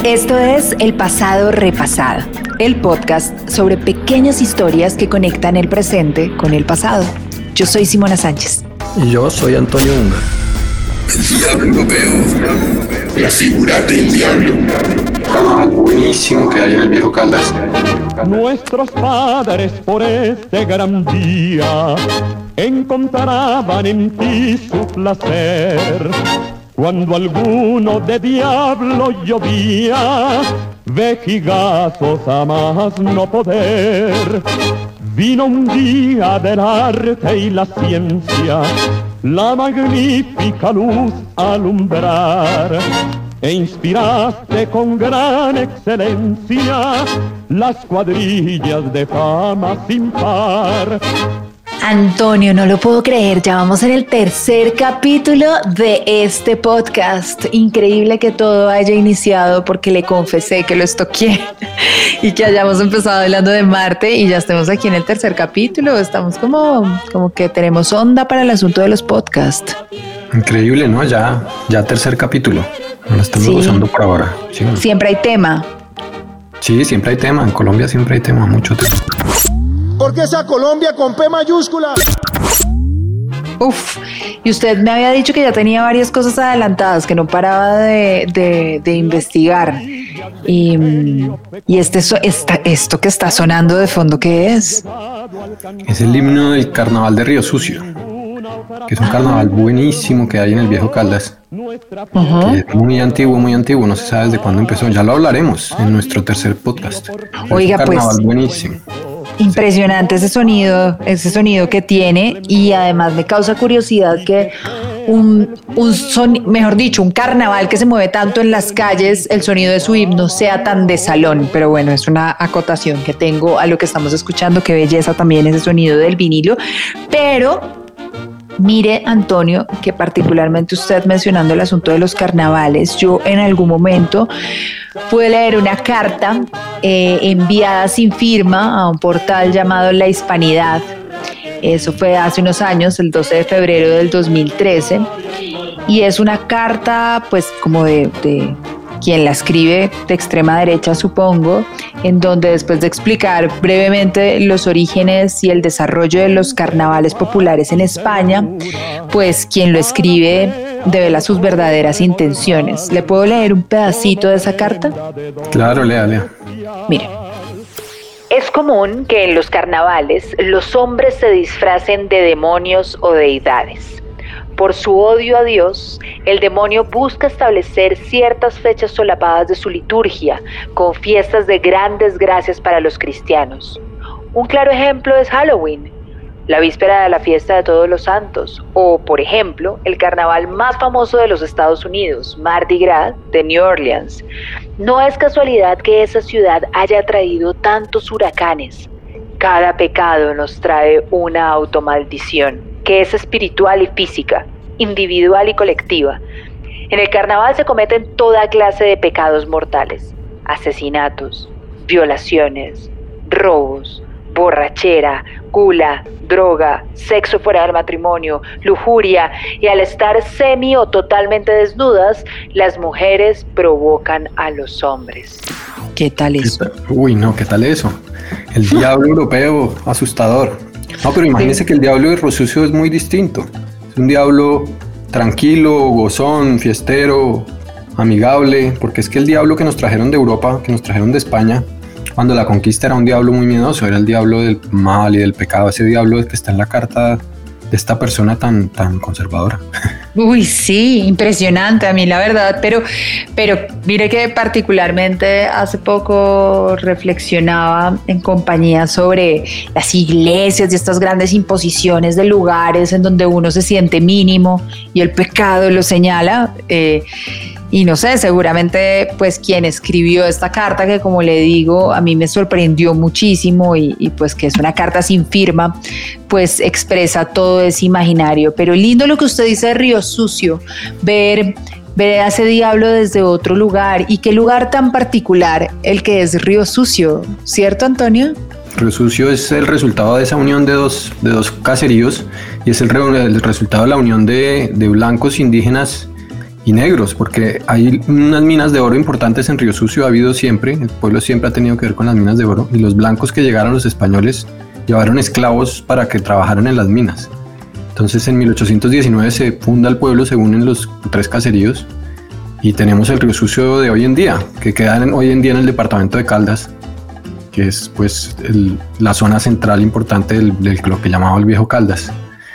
Esto es El Pasado Repasado, el podcast sobre pequeñas historias que conectan el presente con el pasado. Yo soy Simona Sánchez. Y yo soy Antonio Unga. El diablo europeo, la figura del diablo. Buenísimo que hay en el viejo Caldas. Nuestros padres por este gran día encontraban en ti su placer. Cuando alguno de diablo llovía, vejigazos a más no poder. Vino un día del arte y la ciencia, la magnífica luz a alumbrar, e inspiraste con gran excelencia las cuadrillas de fama sin par. Antonio, no lo puedo creer, ya vamos en el tercer capítulo de este podcast. Increíble que todo haya iniciado porque le confesé que lo estoqué y que hayamos empezado hablando de Marte y ya estemos aquí en el tercer capítulo. Estamos como que tenemos onda para el asunto de los podcasts. Increíble, ¿no? Ya tercer capítulo. Lo estamos gozando por ahora. Sí. Siempre hay tema. Sí, siempre hay tema. En Colombia siempre hay tema, mucho tema. Porque esa Colombia con P mayúscula. Uf, y usted me había dicho que ya tenía varias cosas adelantadas, que no paraba de investigar. Y esto que está sonando de fondo, ¿qué es? Es el himno del carnaval de Río Sucio, que es un carnaval buenísimo que hay en el viejo Caldas. Uh-huh. Que es muy antiguo, no se sabe desde cuándo empezó. Ya lo hablaremos en nuestro tercer podcast. Oiga, es un carnaval pues buenísimo. Impresionante ese sonido que tiene, y además me causa curiosidad que un carnaval que se mueve tanto en las calles, el sonido de su himno sea tan de salón. Pero bueno, es una acotación que tengo a lo que estamos escuchando. Qué belleza también ese sonido del vinilo. Pero mire, Antonio, que particularmente usted mencionando el asunto de los carnavales, yo en algún momento pude leer una carta enviada sin firma a un portal llamado La Hispanidad. Eso fue hace unos años, el 12 de febrero del 2013, y es una carta pues como de quien la escribe, de extrema derecha supongo, en donde después de explicar brevemente los orígenes y el desarrollo de los carnavales populares en España, pues quien lo escribe devela sus verdaderas intenciones. ¿Le puedo leer un pedacito de esa carta? Claro, lea. Mire. Es común que en los carnavales los hombres se disfracen de demonios o deidades. Por su odio a Dios, el demonio busca establecer ciertas fechas solapadas de su liturgia, con fiestas de gran desgracias para los cristianos. Un claro ejemplo es Halloween, la víspera de la fiesta de Todos los Santos, o, por ejemplo, el carnaval más famoso de los Estados Unidos, Mardi Gras, de New Orleans. No es casualidad que esa ciudad haya traído tantos huracanes. Cada pecado nos trae una automaldición, que es espiritual y física, individual y colectiva. En el carnaval se cometen toda clase de pecados mortales: asesinatos, violaciones, robos, borrachera, gula, droga, sexo fuera del matrimonio, lujuria, y al estar semi o totalmente desnudas, las mujeres provocan a los hombres. ¿Qué tal eso? Uy, no, ¿qué tal eso? El diablo europeo, asustador. No, pero imagínese que el diablo de Río Sucio es muy distinto. Es un diablo tranquilo, gozón, fiestero, amigable, porque es que el diablo que nos trajeron de Europa, que nos trajeron de España, cuando la conquista era un diablo muy miedoso, era el diablo del mal y del pecado, ese diablo que está en la carta de esta persona tan conservadora. Uy, sí, impresionante a mí la verdad, pero mire que particularmente hace poco reflexionaba en compañía sobre las iglesias y estas grandes imposiciones de lugares en donde uno se siente mínimo y el pecado lo señala. Y no sé, seguramente pues quien escribió esta carta, que como le digo, a mí me sorprendió muchísimo y pues que es una carta sin firma, pues expresa todo ese imaginario. Pero lindo lo que usted dice de Río Sucio, ver a ese diablo desde otro lugar. ¿Y qué lugar tan particular el que es Río Sucio? ¿Cierto, Antonio? Río Sucio es el resultado de esa unión de dos caseríos, y es el resultado de la unión de blancos indígenas y negros, porque hay unas minas de oro importantes en Río Sucio, ha habido siempre, el pueblo siempre ha tenido que ver con las minas de oro, y los blancos que llegaron, los españoles, llevaron esclavos para que trabajaran en las minas. Entonces en 1819 se funda el pueblo, se unen los 3 caseríos, y tenemos el Río Sucio de hoy en día, que queda hoy en día en el departamento de Caldas, que es pues la zona central importante de lo que llamaba el Viejo Caldas.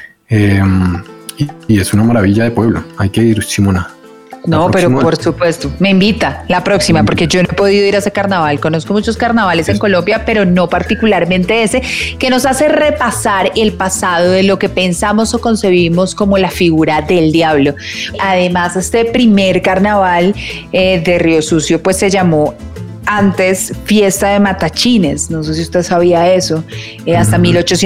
Y es una maravilla de pueblo, hay que ir, Simona. No, pero por supuesto, me invita la próxima, porque yo no he podido ir a ese carnaval. Conozco muchos carnavales en Colombia, pero no particularmente ese, que nos hace repasar el pasado de lo que pensamos o concebimos como la figura del diablo. Además, este primer carnaval de Río Sucio pues se llamó antes Fiesta de Matachines, no sé si usted sabía eso, hasta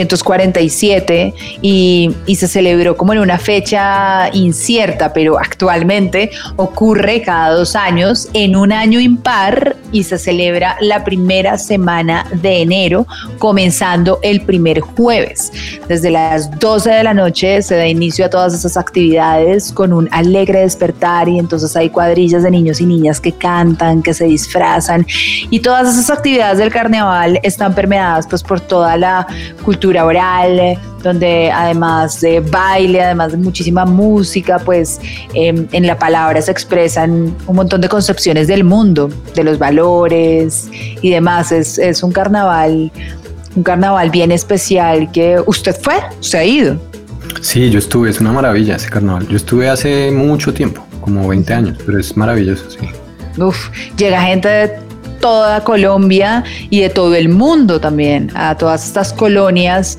1847 y se celebró como en una fecha incierta, pero actualmente ocurre cada 2 años en un año impar y se celebra la primera semana de enero, comenzando el primer jueves. Desde las 12 de la noche se da inicio a todas esas actividades con un alegre despertar y entonces hay cuadrillas de niños y niñas que cantan, que se disfrazan. Y todas esas actividades del carnaval están permeadas pues por toda la cultura oral, donde además de baile, además de muchísima música, pues en la palabra se expresan un montón de concepciones del mundo, de los valores y demás. Es un carnaval bien especial que usted ha ido. Sí, yo estuve, es una maravilla ese carnaval. Yo estuve hace mucho tiempo, como 20 años, pero es maravilloso, sí. Llega gente de toda Colombia y de todo el mundo también, a todas estas colonias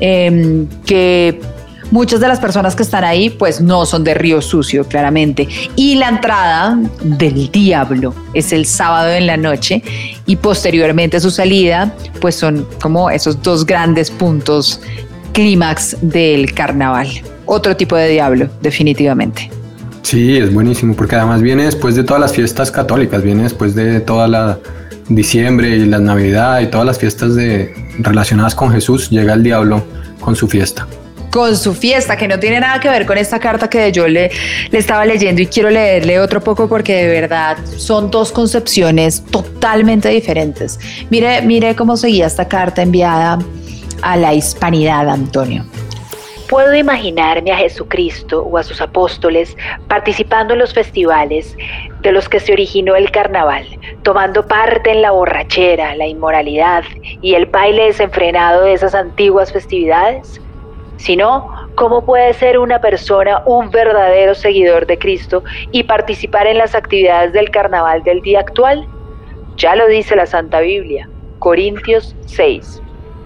que muchas de las personas que están ahí pues no son de Río Sucio, claramente. Y la entrada del diablo es el sábado en la noche y posteriormente su salida pues son como esos 2 grandes puntos clímax del carnaval. Otro tipo de diablo, definitivamente. Sí, es buenísimo, porque además viene después de todas las fiestas católicas, viene después de toda la diciembre y la Navidad y todas las fiestas relacionadas con Jesús, llega el diablo con su fiesta. Con su fiesta, que no tiene nada que ver con esta carta que yo le estaba leyendo, y quiero leerle otro poco porque de verdad son 2 concepciones totalmente diferentes. Mire cómo seguía esta carta enviada a la hispanidad, Antonio. Puedo imaginarme a Jesucristo o a sus apóstoles participando en los festivales de los que se originó el carnaval, tomando parte en la borrachera, la inmoralidad y el baile desenfrenado de esas antiguas festividades. Si no, ¿cómo puede ser una persona un verdadero seguidor de Cristo y participar en las actividades del carnaval del día actual? Ya lo dice la Santa Biblia, Corintios 6,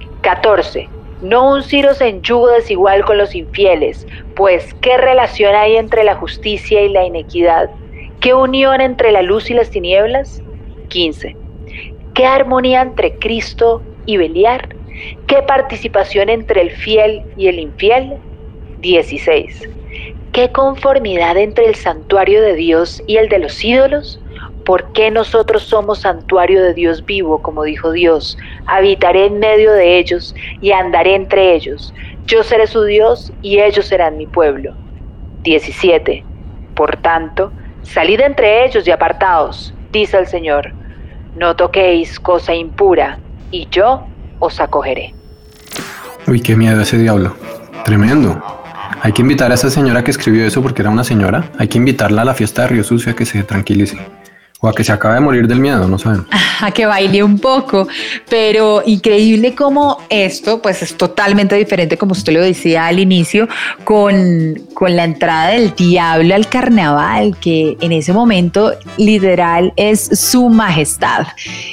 14. No unciros en yugo desigual con los infieles, pues ¿qué relación hay entre la justicia y la iniquidad? ¿Qué unión entre la luz y las tinieblas? 15. ¿Qué armonía entre Cristo y Beliar? ¿Qué participación entre el fiel y el infiel? 16. ¿Qué conformidad entre el santuario de Dios y el de los ídolos? ¿Por qué nosotros somos santuario de Dios vivo, como dijo Dios? Habitaré en medio de ellos y andaré entre ellos. Yo seré su Dios y ellos serán mi pueblo. 17. Por tanto, salid entre ellos y apartaos, dice el Señor. No toquéis cosa impura, y yo os acogeré. Uy, qué miedo ese diablo. Tremendo. Hay que invitar a esa señora que escribió eso, porque era una señora. Hay que invitarla a la fiesta de Río Sucio a que se tranquilice. O a que se acabe de morir del miedo, no sabemos. A que baile un poco, pero increíble como esto pues es totalmente diferente, como usted lo decía al inicio, con la entrada del diablo al carnaval, que en ese momento literal es su majestad.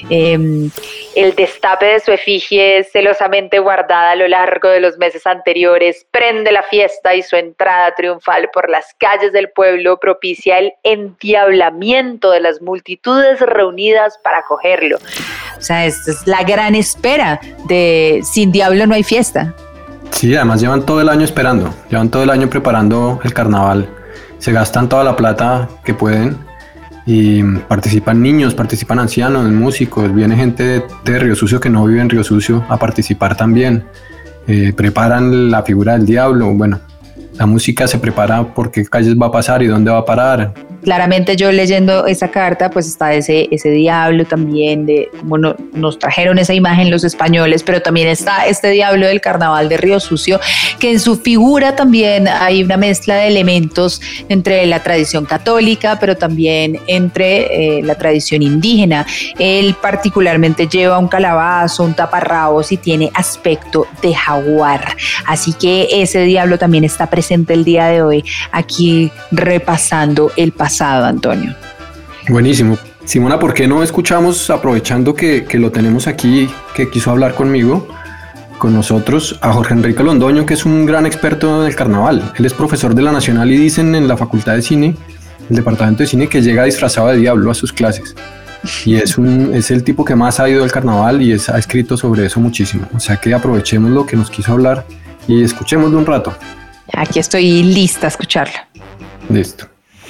El destape de su efigie celosamente guardada a lo largo de los meses anteriores prende la fiesta y su entrada triunfal por las calles del pueblo propicia el endiablamiento de las multitudes reunidas para acogerlo. O sea, esta es la gran espera de sin diablo no hay fiesta. Sí, además llevan todo el año esperando, llevan todo el año preparando el carnaval, se gastan toda la plata que pueden y participan niños, participan ancianos, músicos, viene gente de Río Sucio que no vive en Río Sucio a participar también, preparan la figura del diablo, bueno, la música se prepara por qué calles va a pasar y dónde va a parar, claramente yo leyendo esa carta, pues está ese diablo también, de cómo nos trajeron esa imagen los españoles, pero también está este diablo del carnaval de Río Sucio, que en su figura también hay una mezcla de elementos entre la tradición católica, pero también entre la tradición indígena. Él particularmente lleva un calabazo, un taparrabos y tiene aspecto de jaguar. Así que ese diablo también está presente el día de hoy, aquí repasando el pasado, Antonio. Buenísimo. Simona, ¿por qué no escuchamos, aprovechando que lo tenemos aquí, que quiso hablar conmigo, con nosotros, a Jorge Enrique Londoño, que es un gran experto del carnaval? Él es profesor de la Nacional y dicen en la Facultad de Cine, el departamento de cine, que llega disfrazado de diablo a sus clases. Y es el tipo que más ha ido al carnaval y ha escrito sobre eso muchísimo. O sea que aprovechemos lo que nos quiso hablar y escuchémoslo un rato. Aquí estoy lista a escucharlo. Listo.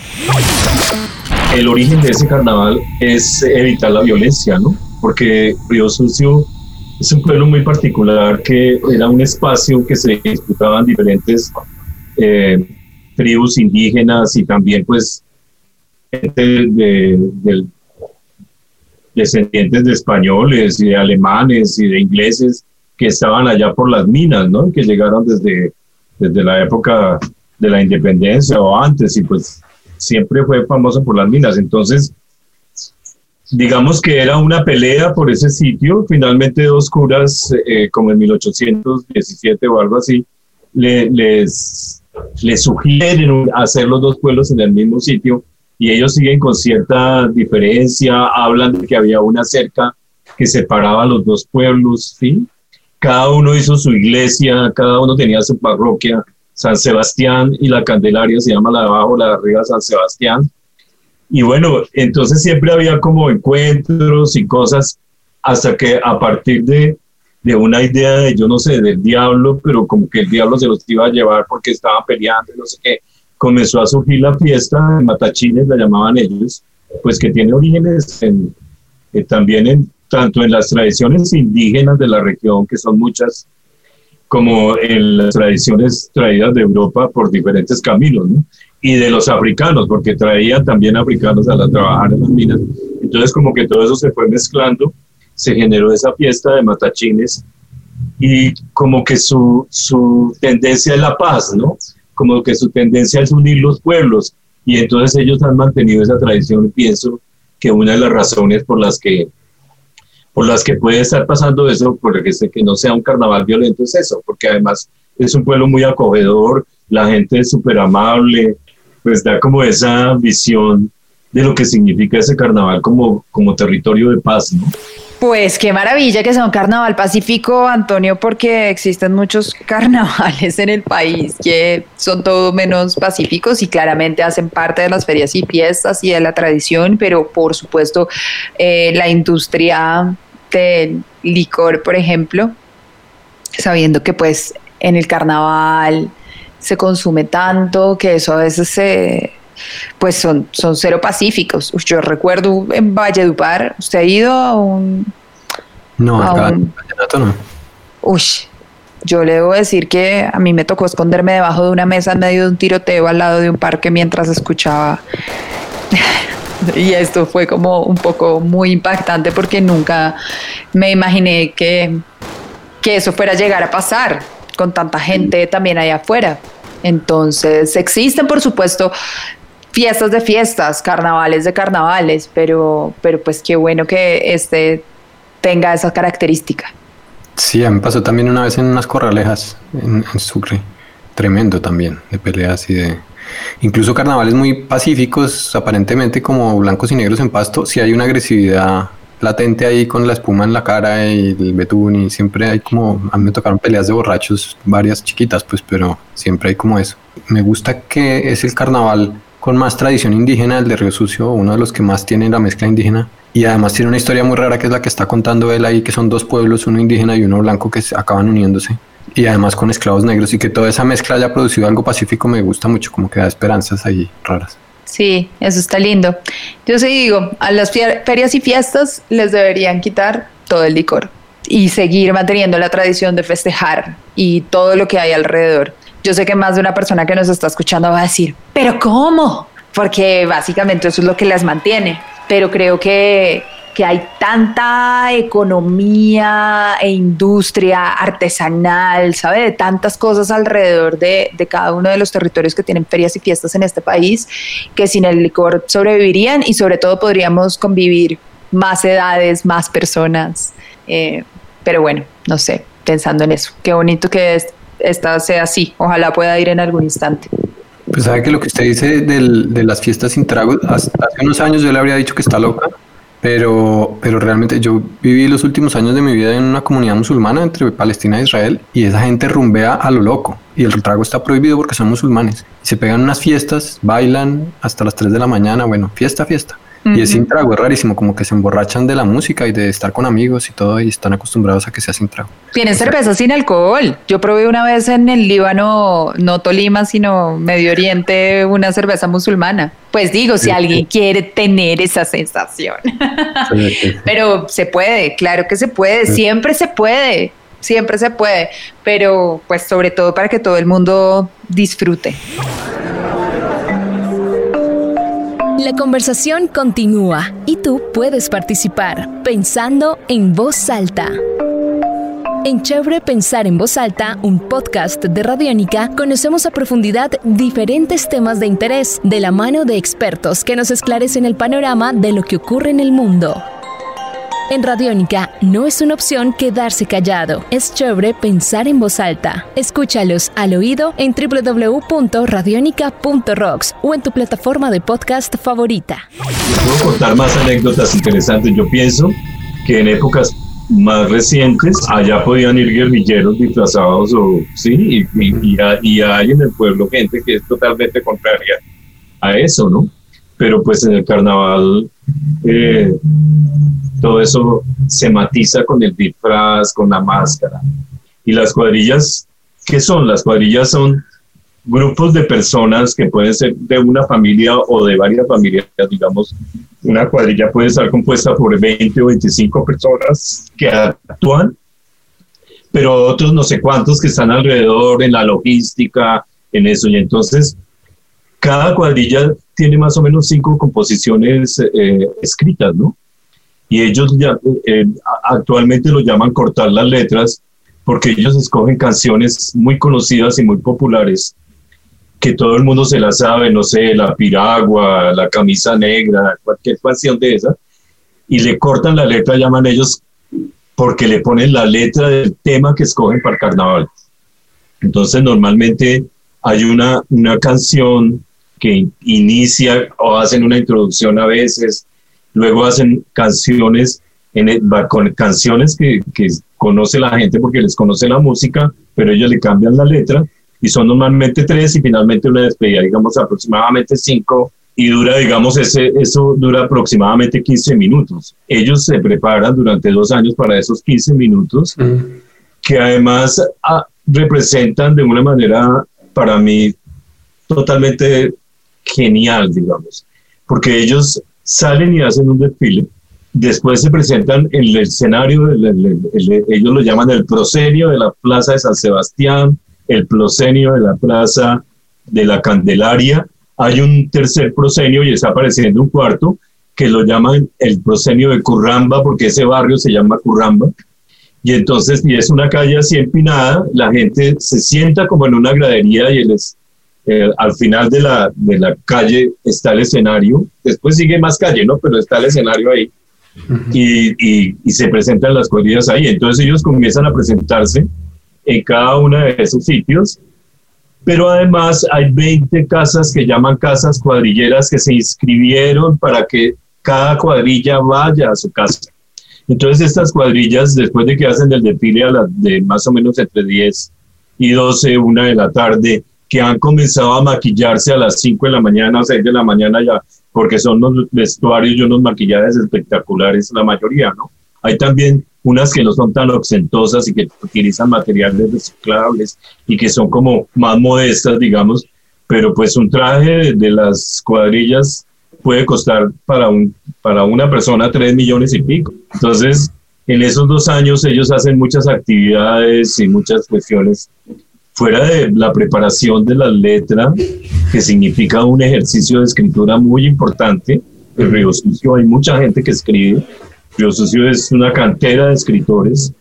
El origen de ese carnaval es evitar la violencia, ¿no? Porque Río Sucio es un pueblo muy particular, que era un espacio que se disputaban diferentes tribus indígenas y también pues descendientes de españoles y de alemanes y de ingleses que estaban allá por las minas, ¿no? Que llegaron desde la época de la independencia o antes, y pues siempre fue famoso por las minas. Entonces, digamos que era una pelea por ese sitio. Finalmente dos curas, como en 1817 o algo así, les sugieren hacer los dos pueblos en el mismo sitio, y ellos siguen con cierta diferencia, hablan de que había una cerca que separaba los dos pueblos, ¿sí? Cada uno hizo su iglesia, cada uno tenía su parroquia, San Sebastián, y la Candelaria se llama la de abajo, la de arriba San Sebastián. Y bueno, entonces siempre había como encuentros y cosas, hasta que a partir de una idea de, yo no sé, del diablo, pero como que el diablo se los iba a llevar porque estaban peleando, no sé qué, comenzó a surgir la fiesta de Matachines, la llamaban ellos, pues que tiene orígenes también tanto en las tradiciones indígenas de la región, que son muchas, como en las tradiciones traídas de Europa por diferentes caminos, ¿no? Y de los africanos, porque traían también africanos a trabajar en las minas. Entonces como que todo eso se fue mezclando, se generó esa fiesta de Matachines, y como que su tendencia es la paz, ¿no? Como que su tendencia es unir los pueblos, y entonces ellos han mantenido esa tradición. Y pienso que una de las razones por las que puede estar pasando eso, porque sé que no sea un carnaval violento, es eso, porque además es un pueblo muy acogedor, la gente es súper amable, pues da como esa visión de lo que significa ese carnaval como territorio de paz, ¿no? Pues qué maravilla que sea un carnaval pacífico, Antonio, porque existen muchos carnavales en el país que son todo menos pacíficos y claramente hacen parte de las ferias y fiestas y de la tradición, pero por supuesto la industria del licor, por ejemplo, sabiendo que pues en el carnaval se consume tanto que eso a veces pues son cero pacíficos. Yo recuerdo en Valledupar, ¿usted ha ido a un...? No, acá no. Yo le debo decir que a mí me tocó esconderme debajo de una mesa en medio de un tiroteo al lado de un parque mientras escuchaba. Y esto fue como un poco muy impactante, porque nunca me imaginé que eso fuera a llegar a pasar con tanta gente también allá afuera. Entonces existen, por supuesto, fiestas de fiestas, carnavales de carnavales, pero pues qué bueno que tenga esa característica. Sí, a mí me pasó también una vez en unas corralejas en Sucre, tremendo también, de peleas y incluso carnavales muy pacíficos, aparentemente como blancos y negros en Pasto. Sí hay una agresividad latente ahí con la espuma en la cara y el betún, y siempre hay como, a mí me tocaron peleas de borrachos, varias chiquitas pues, pero siempre hay como eso. Me gusta que es el carnaval con más tradición indígena, el de Río Sucio, uno de los que más tiene la mezcla indígena, y además tiene una historia muy rara que es la que está contando él ahí, que son dos pueblos, uno indígena y uno blanco, que acaban uniéndose, y además con esclavos negros, y que toda esa mezcla haya producido algo pacífico me gusta mucho, como que da esperanzas ahí raras. Sí, eso está lindo. Yo sí digo, a las ferias y fiestas les deberían quitar todo el licor y seguir manteniendo la tradición de festejar y todo lo que hay alrededor. Yo sé que más de una persona que nos está escuchando va a decir, ¿pero cómo? porque básicamente eso es lo que las mantiene. Pero creo que hay tanta economía e industria artesanal, ¿sabe? De tantas cosas alrededor de cada uno de los territorios que tienen ferias y fiestas en este país, que sin el licor sobrevivirían y sobre todo podríamos convivir más edades, más personas. Pero bueno, no sé, pensando en eso. Qué bonito que esta sea así. Ojalá pueda ir en algún instante. Pues sabe que lo que usted dice de las fiestas sin tragos, hace unos años yo le habría dicho que está loca. Pero realmente yo viví los últimos años de mi vida en una comunidad musulmana entre Palestina e Israel y esa gente rumbea a lo loco y el trago está prohibido porque son musulmanes. Y se pegan unas fiestas, bailan hasta las 3 de la mañana, bueno, fiesta. Y es sin trago, es rarísimo, como que se emborrachan de la música y de estar con amigos y todo y están acostumbrados a que sea sin trago. Tienen cerveza sin alcohol. Yo probé una vez en el Líbano, no Tolima, sino Medio Oriente, una cerveza musulmana. Pues digo, si alguien quiere tener esa sensación. Sí. Pero se puede, claro que se puede, siempre se puede, pero pues sobre todo para que todo el mundo disfrute. La conversación continúa y tú puedes participar pensando en voz alta. En Chévere Pensar en Voz Alta, un podcast de Radiónica, conocemos a profundidad diferentes temas de interés de la mano de expertos que nos esclarecen el panorama de lo que ocurre en el mundo. En Radiónica no es una opción quedarse callado, es chévere pensar en voz alta. Escúchalos al oído en www.radionica.rocks o en tu plataforma de podcast favorita. Puedo contar más anécdotas interesantes. Yo pienso que en épocas más recientes allá podían ir guerrilleros disfrazados y hay en el pueblo gente que es totalmente contraria a eso, ¿no? Pero pues en el carnaval todo eso se matiza con el disfraz, con la máscara. Y las cuadrillas, ¿qué son? Las cuadrillas son grupos de personas que pueden ser de una familia o de varias familias, digamos. Una cuadrilla puede estar compuesta por 20 o 25 personas que actúan, pero otros no sé cuántos que están alrededor en la logística, en eso. Y entonces, cada cuadrilla tiene más o menos 5 composiciones escritas, ¿no? Y ellos ya, actualmente lo llaman cortar las letras, porque ellos escogen canciones muy conocidas y muy populares, que todo el mundo se las sabe, no sé, La Piragua, La Camisa Negra, cualquier canción de esa, y le cortan la letra, llaman ellos, porque le ponen la letra del tema que escogen para el carnaval. Entonces normalmente hay una canción que inicia o hacen una introducción a veces, luego hacen canciones con canciones que conoce la gente porque les conoce la música, pero ellos le cambian la letra y son normalmente 3 y finalmente una despedida, digamos aproximadamente 5 y dura, digamos, eso dura aproximadamente 15 minutos. Ellos se preparan durante 2 años para esos 15 minutos que además representan de una manera para mí totalmente genial, digamos, porque ellos salen y hacen un desfile, después se presentan en el escenario, ellos lo llaman el proscenio de la Plaza de San Sebastián, el proscenio de la Plaza de la Candelaria, hay un tercer proscenio y está apareciendo un cuarto que lo llaman el proscenio de Curramba, porque ese barrio se llama Curramba, y entonces y es una calle así empinada, la gente se sienta como en una gradería y al final de la calle está el escenario, después sigue más calle, ¿no? Pero está el escenario ahí, y se presentan las cuadrillas ahí, entonces ellos comienzan a presentarse en cada uno de esos sitios, pero además hay 20 casas que llaman casas cuadrilleras que se inscribieron para que cada cuadrilla vaya a su casa. Entonces estas cuadrillas, después de que hacen el desfile de más o menos entre 10 y 12, 1 de la tarde, que han comenzado a maquillarse a las 5 de la mañana, 6 de la mañana ya, porque son los vestuarios y unos maquillajes espectaculares, la mayoría, ¿no? Hay también unas que no son tan ostentosas y que utilizan materiales reciclables y que son como más modestas, digamos, pero pues un traje de las cuadrillas puede costar para una persona 3 millones y pico. Entonces, en esos 2 años ellos hacen muchas actividades y muchas cuestiones fuera de la preparación de las letras, que significa un ejercicio de escritura muy importante. En Río Sucio hay mucha gente que escribe. Río Sucio es una cantera de escritores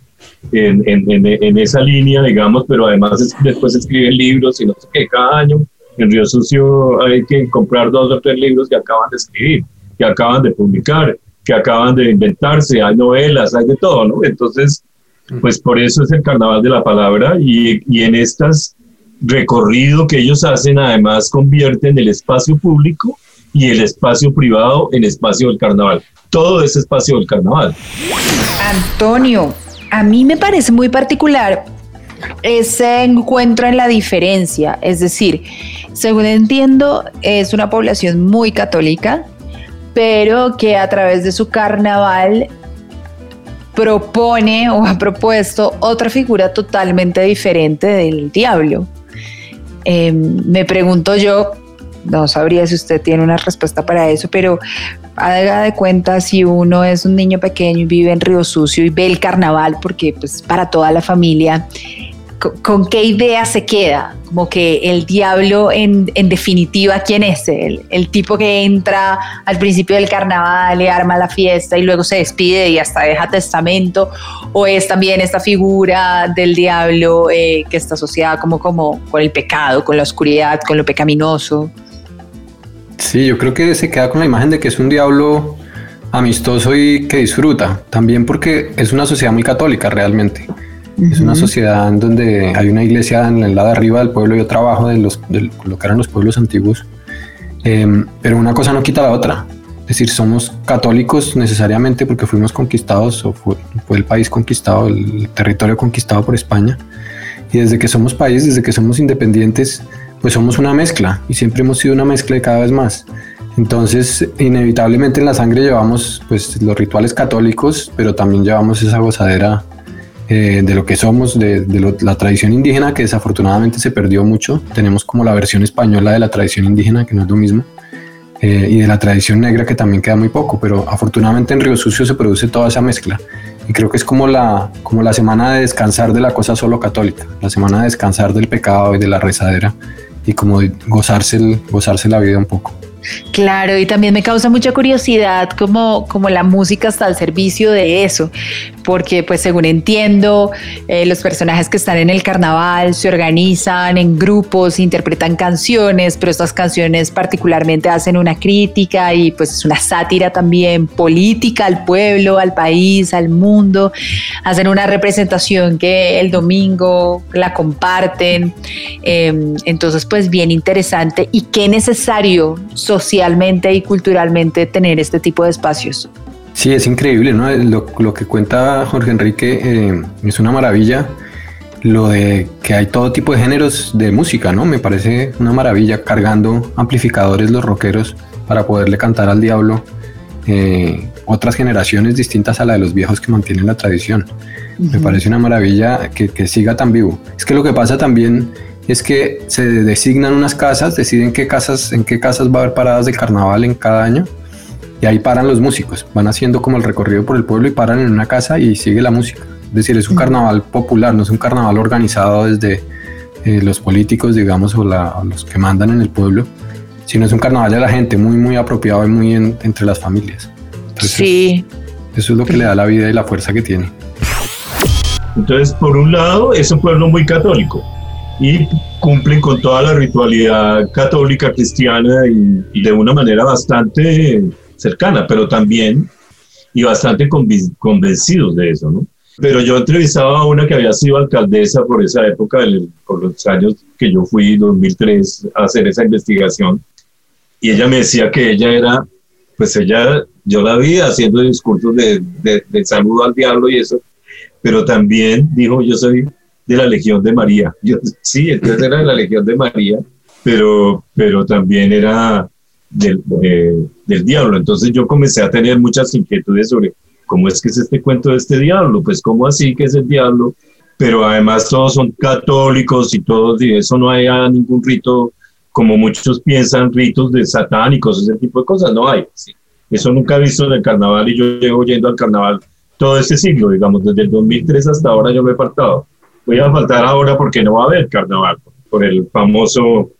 en esa línea, digamos, pero además después escriben libros y no sé qué, cada año en Río Sucio hay que comprar 2 o 3 libros que acaban de escribir, que acaban de publicar, que acaban de inventarse, hay novelas, hay de todo, ¿no? Entonces, pues por eso es el Carnaval de la Palabra, y en estas recorrido que ellos hacen, además convierten el espacio público y el espacio privado en espacio del Carnaval. Todo es espacio del Carnaval. Antonio, a mí me parece muy particular ese encuentro en la diferencia, es decir, según entiendo, es una población muy católica, pero que a través de su carnaval propone o ha propuesto otra figura totalmente diferente del diablo. Me pregunto yo, no sabría si usted tiene una respuesta para eso, pero haga de cuenta, si uno es un niño pequeño y vive en Río Sucio y ve el carnaval, porque pues para toda la familia, ¿con qué idea se queda? Como que el diablo, en definitiva, ¿quién es? El tipo que entra al principio del carnaval, le arma la fiesta y luego se despide y hasta deja testamento, ¿o es también esta figura del diablo que está asociada como con el pecado, con la oscuridad, con lo pecaminoso? Sí, yo creo que se queda con la imagen de que es un diablo amistoso y que disfruta, también porque es una sociedad muy católica realmente. Es una sociedad en donde hay una iglesia en el lado de arriba del pueblo y otra abajo de lo que eran los pueblos antiguos, pero una cosa no quita la otra. Es decir, somos católicos necesariamente porque fuimos conquistados, o fue el país conquistado, el territorio conquistado por España, y desde que somos país, desde que somos independientes, pues somos una mezcla, y siempre hemos sido una mezcla y cada vez más. Entonces, inevitablemente en la sangre llevamos pues los rituales católicos, pero también llevamos esa gozadera de lo que somos, la tradición indígena, que desafortunadamente se perdió mucho. Tenemos como la versión española de la tradición indígena, que no es lo mismo, y de la tradición negra, que también queda muy poco, pero afortunadamente en Río Sucio se produce toda esa mezcla, y creo que es como la semana de descansar de la cosa solo católica, la semana de descansar del pecado y de la rezadera, y como de gozarse la vida un poco. Claro, y también me causa mucha curiosidad como la música está al servicio de eso, porque pues según entiendo, los personajes que están en el carnaval se organizan en grupos, interpretan canciones, pero estas canciones particularmente hacen una crítica y pues es una sátira también política al pueblo, al país, al mundo. Hacen una representación que el domingo la comparten, entonces pues bien interesante, y qué necesario socialmente y culturalmente tener este tipo de espacios. Sí, es increíble, ¿no? Lo que cuenta Jorge Enrique es una maravilla, lo de que hay todo tipo de géneros de música, ¿no? Me parece una maravilla, cargando amplificadores los rockeros para poderle cantar al diablo, otras generaciones distintas a la de los viejos que mantienen la tradición. Me parece una maravilla que siga tan vivo. Es que lo que pasa también es que se designan unas casas, deciden en qué casas va a haber paradas de carnaval en cada año, y ahí paran los músicos, van haciendo como el recorrido por el pueblo y paran en una casa y sigue la música. Es decir, es un carnaval popular, no es un carnaval organizado desde los políticos, digamos, o los que mandan en el pueblo, sino es un carnaval de la gente, muy, muy apropiado y muy entre las familias. Entonces, sí. Eso es lo que le da la vida y la fuerza que tiene. Entonces, por un lado, es un pueblo muy católico y cumplen con toda la ritualidad católica cristiana y de una manera bastante cercana, pero también y bastante convencidos de eso, ¿no? Pero yo entrevistaba a una que había sido alcaldesa por esa época, por los años que yo fui, 2003, a hacer esa investigación, y ella me decía que ella era, pues yo la vi haciendo discursos de saludo al diablo y eso, pero también dijo, yo soy de la Legión de María. Sí, entonces era de la Legión de María, pero también era del diablo. Entonces yo comencé a tener muchas inquietudes sobre cómo es que es este cuento de este diablo, pues cómo así que es el diablo, pero además todos son católicos y todos, y eso no hay ningún rito, como muchos piensan, ritos de satánicos, ese tipo de cosas, no hay. Sí. Eso nunca he visto en el carnaval, y yo llevo yendo al carnaval todo este siglo, digamos, desde el 2003 hasta ahora yo me he faltado. voy a faltar ahora porque no va a haber carnaval, por el famoso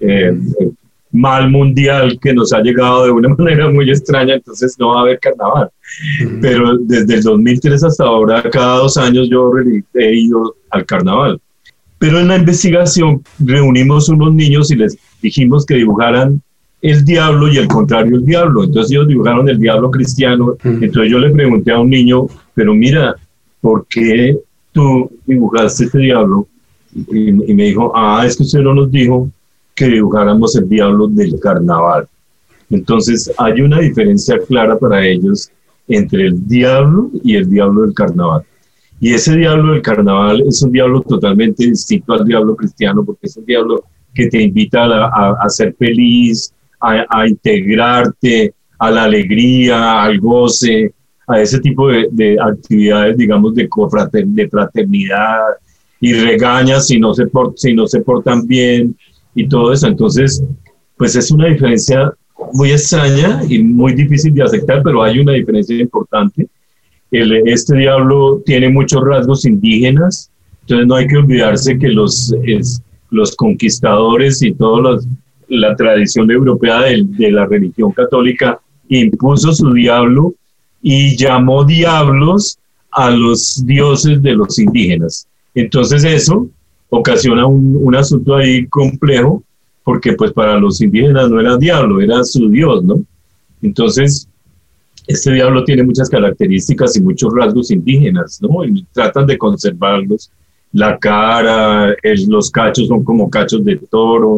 mal mundial que nos ha llegado de una manera muy extraña, entonces no va a haber carnaval. Pero desde el 2003 hasta ahora, cada 2 años yo he ido al carnaval. Pero en la investigación reunimos unos niños y les dijimos que dibujaran el diablo y el contrario el diablo. Entonces ellos dibujaron el diablo cristiano. Entonces yo le pregunté a un niño, pero mira, ¿por qué tú dibujaste este diablo? Y me dijo, es que usted no nos dijo que dibujáramos el diablo del carnaval. Entonces hay una diferencia clara para ellos entre el diablo y el diablo del carnaval. Y ese diablo del carnaval es un diablo totalmente distinto al diablo cristiano, porque es un diablo que te invita a ser feliz, a integrarte, a la alegría, al goce, a ese tipo de actividades, digamos, de fraternidad, y regaña si no se portan bien y todo eso. Entonces, pues es una diferencia muy extraña y muy difícil de aceptar, pero hay una diferencia importante. Este diablo tiene muchos rasgos indígenas, entonces no hay que olvidarse que los conquistadores y toda la tradición europea de la religión católica impuso su diablo y llamó diablos a los dioses de los indígenas. Entonces eso ocasiona un asunto ahí complejo, porque pues para los indígenas no era diablo, era su dios, ¿no? Entonces, este diablo tiene muchas características y muchos rasgos indígenas, ¿no? Y tratan de conservarlos. La cara, los cachos son como cachos de toro,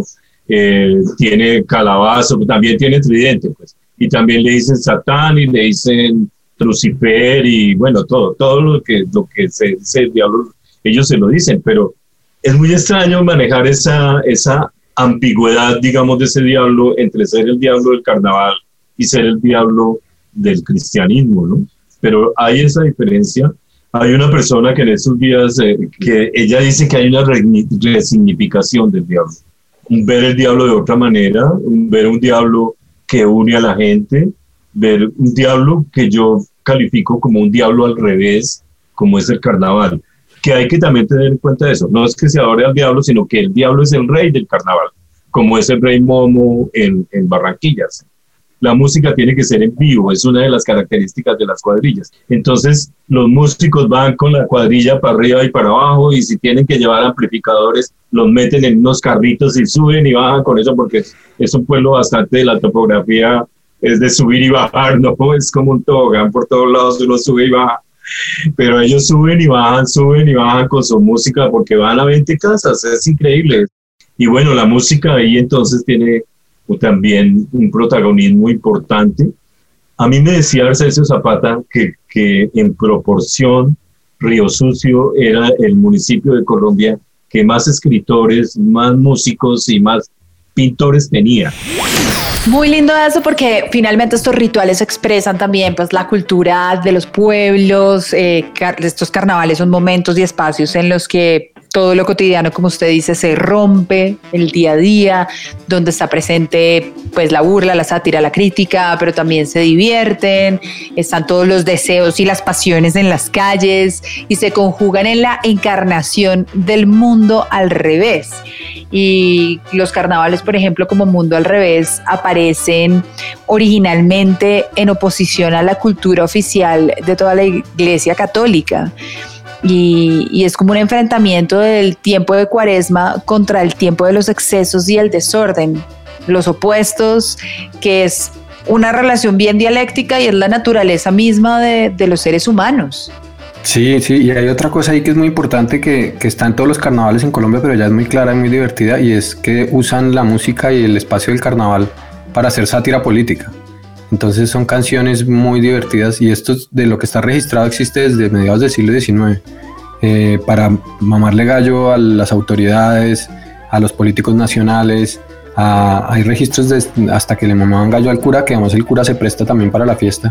tiene calabazo, también tiene tridente, pues. Y también le dicen Satán y le dicen Lucifer y bueno, todo lo que se dice el diablo, ellos se lo dicen, pero es muy extraño manejar esa ambigüedad, digamos, de ese diablo entre ser el diablo del carnaval y ser el diablo del cristianismo, ¿no? Pero hay esa diferencia. Hay una persona que en estos días, que ella dice que hay una resignificación del diablo. Ver el diablo de otra manera, ver un diablo que une a la gente, ver un diablo que yo califico como un diablo al revés, como es el carnaval. Que hay que también tener en cuenta eso. No es que se adore al diablo, sino que el diablo es el rey del carnaval, como es el rey Momo en Barranquillas. La música tiene que ser en vivo, es una de las características de las cuadrillas. Entonces, los músicos van con la cuadrilla para arriba y para abajo, y si tienen que llevar amplificadores, los meten en unos carritos y suben y bajan con eso, porque es un pueblo bastante de la topografía, es de subir y bajar, no es como un tobogán por todos lados, uno sube y baja. Pero ellos suben y bajan con su música, porque van a 20 casas, es increíble. Y bueno, la música ahí entonces tiene también un protagonismo importante. A mí me decía Arcesio Zapata que en proporción Río Sucio era el municipio de Colombia que más escritores, más músicos y más pintores tenía. Muy lindo eso, porque finalmente estos rituales expresan también pues la cultura de los pueblos. Estos carnavales son momentos y espacios en los que todo lo cotidiano, como usted dice, se rompe, el día a día, donde está presente pues la burla, la sátira, la crítica, pero también se divierten, están todos los deseos y las pasiones en las calles y se conjugan en la encarnación del mundo al revés. Y los carnavales, por ejemplo, como Mundo al Revés, aparecen originalmente en oposición a la cultura oficial de toda la Iglesia Católica. Y es como un enfrentamiento del tiempo de Cuaresma contra el tiempo de los excesos y el desorden, los opuestos, que es una relación bien dialéctica y es la naturaleza misma de los seres humanos. Sí, y hay otra cosa ahí que es muy importante que está en todos los carnavales en Colombia, pero ya es muy clara y muy divertida, y es que usan la música y el espacio del carnaval para hacer sátira política. Entonces son canciones muy divertidas, y esto de lo que está registrado existe desde mediados del siglo XIX, para mamarle gallo a las autoridades, a los políticos nacionales. Hay registros hasta que le mamaban gallo al cura, que además el cura se presta también para la fiesta.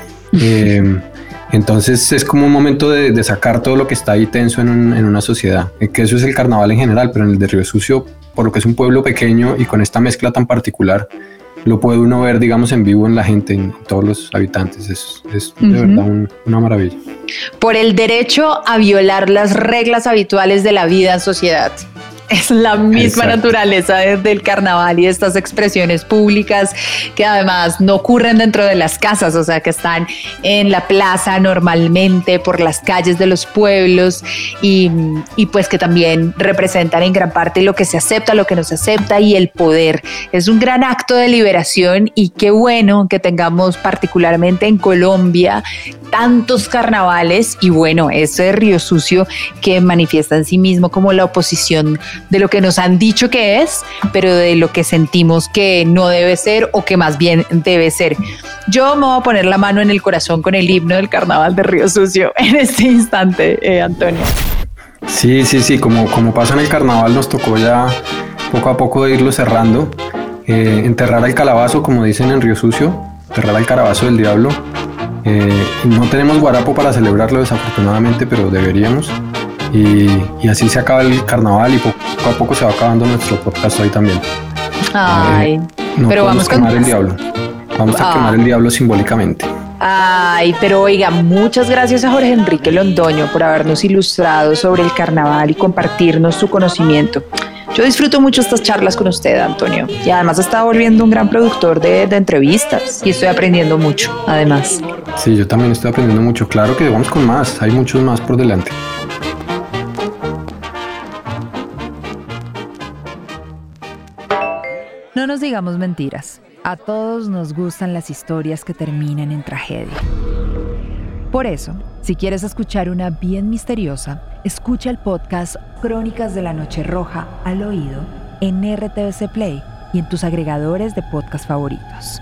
Entonces es como un momento de sacar todo lo que está ahí tenso en una sociedad, que eso es el carnaval en general, pero en el de Río Sucio, por lo que es un pueblo pequeño y con esta mezcla tan particular, lo puede uno ver, digamos, en vivo en la gente, en todos los habitantes. Es de verdad una maravilla. Por el derecho a violar las reglas habituales de la vida en sociedad. Es la misma naturaleza del carnaval y de estas expresiones públicas que además no ocurren dentro de las casas, o sea, que están en la plaza normalmente, por las calles de los pueblos y pues que también representan en gran parte lo que se acepta, lo que no se acepta y el poder. Es un gran acto de liberación y qué bueno que tengamos particularmente en Colombia tantos carnavales y bueno, ese Río Sucio que manifiesta en sí mismo como la oposición de lo que nos han dicho que es, pero de lo que sentimos que no debe ser o que más bien debe ser. Yo me voy a poner la mano en el corazón con el himno del carnaval de Río Sucio en este instante, Antonio. Sí, como pasa en el carnaval, nos tocó ya poco a poco irlo cerrando, enterrar al calabazo, como dicen en Río Sucio, enterrar al calabazo del diablo. No tenemos guarapo para celebrarlo desafortunadamente, pero deberíamos. Y así se acaba el carnaval y poco a poco se va acabando nuestro podcast hoy también. Ay, no pero vamos a quemar el diablo. Vamos a quemar el diablo simbólicamente. Ay, pero oiga, muchas gracias a Jorge Enrique Londoño por habernos ilustrado sobre el carnaval y compartirnos su conocimiento. Yo disfruto mucho estas charlas con usted, Antonio, y además está volviendo un gran productor de entrevistas y estoy aprendiendo mucho, además. Sí, yo también estoy aprendiendo mucho. Claro que vamos con más, hay muchos más por delante. No nos digamos mentiras. A todos nos gustan las historias que terminan en tragedia. Por eso, si quieres escuchar una bien misteriosa, escucha el podcast Crónicas de la Noche Roja al oído en RTVC Play y en tus agregadores de podcast favoritos.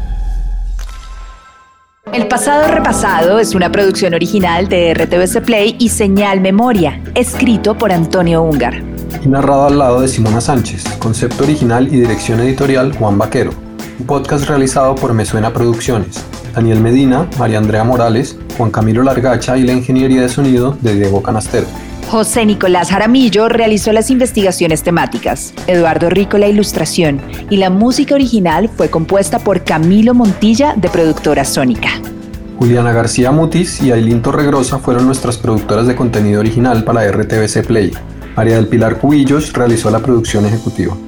El pasado repasado es una producción original de RTVC Play y Señal Memoria, escrito por Antonio Úngar. Y narrado al lado de Simona Sánchez, concepto original y dirección editorial Juan Vaquero. Un podcast realizado por Me Suena Producciones. Daniel Medina, María Andrea Morales, Juan Camilo Largacha y la ingeniería de sonido de Diego Canastero. José Nicolás Jaramillo realizó las investigaciones temáticas, Eduardo Rico la ilustración y la música original fue compuesta por Camilo Montilla de Productora Sónica. Juliana García Mutis y Ailín Torregrosa fueron nuestras productoras de contenido original para RTVC Play. María del Pilar Cubillos realizó la producción ejecutiva.